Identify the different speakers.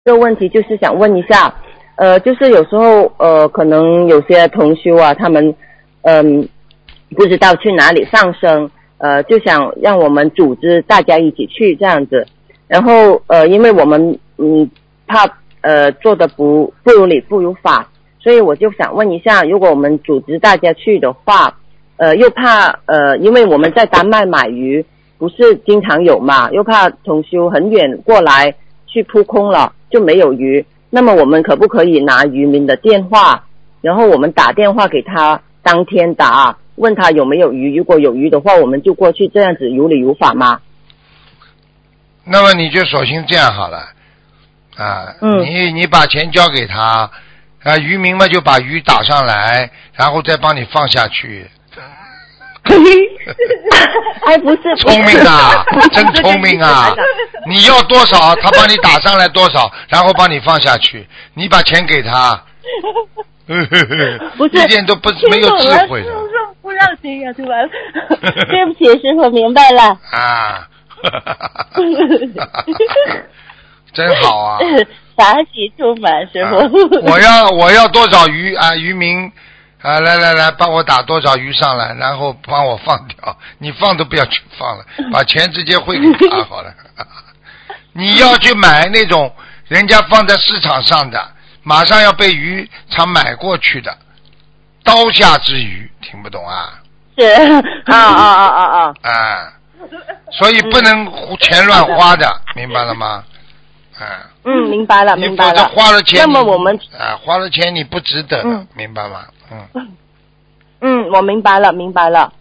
Speaker 1: 这个问题就是想问一下，就是有时候可能有些同修啊，他们不知道去哪里放生，就想让我们组织大家一起去这样子。然后因为我们怕做的不如理不如法，所以我就想问一下，如果我们组织大家去的话，又怕因为我们在丹麦买鱼不是经常有嘛，又怕同修很远过来去扑空了就没有鱼，那么我们可不可以拿渔民的电话，然后我们打电话给他，当天打问他有没有鱼，如果有鱼的话我们就过去，这样子有理有法吗？
Speaker 2: 那么你就索性这样好了啊，你把钱交给他啊，渔民嘛就把鱼打上来，然后再帮你放下去。
Speaker 1: 哎，不是，
Speaker 2: 聪明啊，真聪明啊！你要多少，他帮你打上来多少，然后帮你放下去，你把钱给他。
Speaker 1: 不是，
Speaker 2: 一点都没有智慧的。
Speaker 3: 不让钱啊，突然。对不起，师傅，明白了。
Speaker 2: 啊。真好啊！
Speaker 3: 法喜充满，师傅。
Speaker 2: 我要多少鱼啊？渔民啊，来，帮我打多少鱼上来，然后帮我放掉。你放都不要去放了，把钱直接汇给他好了。你要去买那种人家放在市场上的，马上要被渔场买过去的刀下之鱼，听不懂啊？
Speaker 1: 是啊。
Speaker 2: 所以不能钱乱花的，明白了吗？
Speaker 1: 明白了，明白了。
Speaker 2: 你否则花了钱，
Speaker 1: 那么我们
Speaker 2: 花了钱你不值得的，明白吗？
Speaker 1: 我明白了。